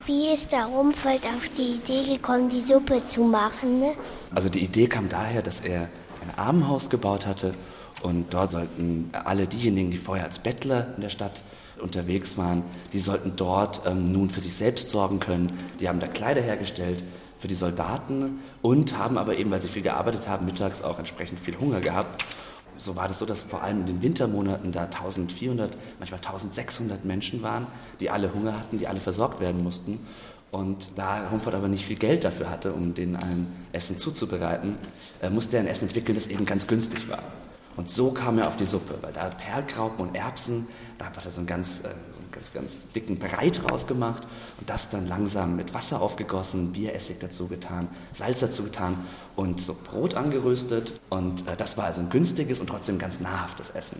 Wie ist der Rumfeld auf die Idee gekommen, die Suppe zu machen? Also die Idee kam daher, dass er ein Armenhaus gebaut hatte und dort sollten alle diejenigen, die vorher als Bettler in der Stadt unterwegs waren, die sollten dort nun für sich selbst sorgen können. Die haben da Kleider hergestellt für die Soldaten und haben aber eben, weil sie viel gearbeitet haben, mittags auch entsprechend viel Hunger gehabt. So war das so, dass vor allem in den Wintermonaten da 1400, manchmal 1600 Menschen waren, die alle Hunger hatten, die alle versorgt werden mussten. Und da Rumford aber nicht viel Geld dafür hatte, um denen ein Essen zuzubereiten, musste er ein Essen entwickeln, das eben ganz günstig war. Und so kam er auf die Suppe, weil da Perlgraupen und Erbsen, da hat er so einen ganz dicken Brei draus gemacht und das dann langsam mit Wasser aufgegossen, Bieressig dazu getan, Salz dazu getan und so Brot angeröstet. Und das war also ein günstiges und trotzdem ganz nahrhaftes Essen.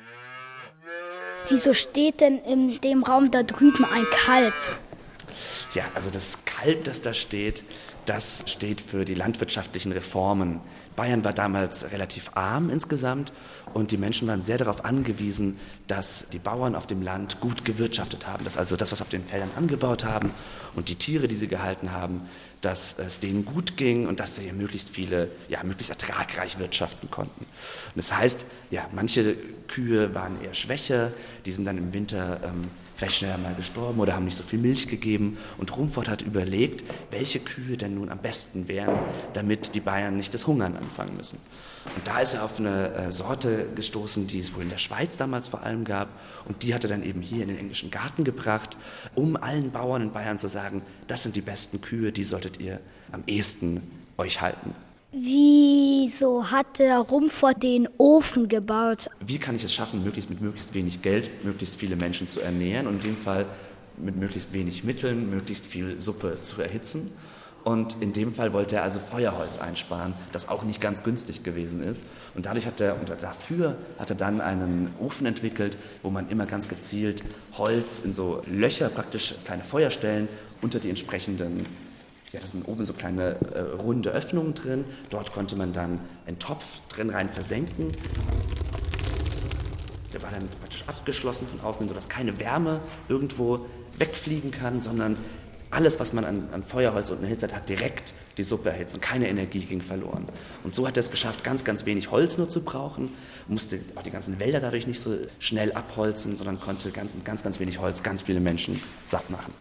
Wieso steht denn in dem Raum da drüben ein Kalb? Ja, also das Kalb, das da steht, das steht für die landwirtschaftlichen Reformen. Bayern war damals relativ arm insgesamt und die Menschen waren sehr darauf angewiesen, dass die Bauern auf dem Land gut gewirtschaftet haben. Dass also das, was auf den Feldern angebaut haben und die Tiere, die sie gehalten haben, dass es denen gut ging und dass sie möglichst ertragreich wirtschaften konnten. Und das heißt, ja, manche Kühe waren eher schwächer, die sind dann im Winter vielleicht schneller mal gestorben oder haben nicht so viel Milch gegeben. Und Rumford hat überlegt, welche Kühe denn nun am besten wären, damit die Bayern nicht das Hungern anfangen müssen. Und da ist er auf eine Sorte gestoßen, die es wohl in der Schweiz damals vor allem gab. Und die hat er dann eben hier in den englischen Garten gebracht, um allen Bauern in Bayern zu sagen, das sind die besten Kühe, die solltet ihr am ehesten euch halten. Wieso hat der Rumford den Ofen gebaut? Wie kann ich es schaffen, mit möglichst wenig Geld möglichst viele Menschen zu ernähren und in dem Fall mit möglichst wenig Mitteln möglichst viel Suppe zu erhitzen? Und in dem Fall wollte er also Feuerholz einsparen, das auch nicht ganz günstig gewesen ist. Und dafür hat er dann einen Ofen entwickelt, wo man immer ganz gezielt Holz in so Löcher, praktisch kleine Feuerstellen unter die entsprechenden, ja, das sind oben so kleine runde Öffnungen drin. Dort konnte man dann einen Topf drin rein versenken. Der war dann praktisch abgeschlossen von außen, sodass keine Wärme irgendwo wegfliegen kann, sondern alles, was man an Feuerholz unten erhitzt hat, hat direkt die Suppe erhitzt und keine Energie ging verloren. Und so hat er es geschafft, ganz, ganz wenig Holz nur zu brauchen, musste auch die ganzen Wälder dadurch nicht so schnell abholzen, sondern konnte mit ganz, ganz wenig Holz ganz viele Menschen satt machen.